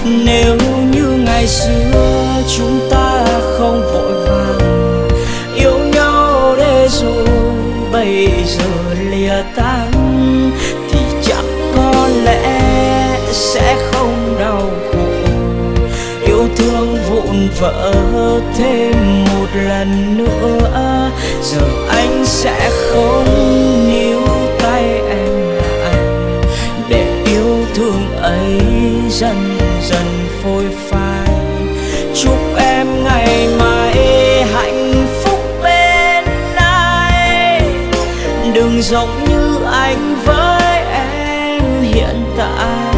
Nếu như ngày xưa chúng ta không vội vàng yêu nhau để rồi bây giờ lìa tán, thì chắc có lẽ sẽ không đau khổ. Yêu thương vụn vỡ thêm một lần nữa, giờ anh sẽ không níu tay em lại, để yêu thương ấy dần dần phôi phai. Chúc em ngày mai hạnh phúc bên ai, đừng giống như anh với em hiện tại.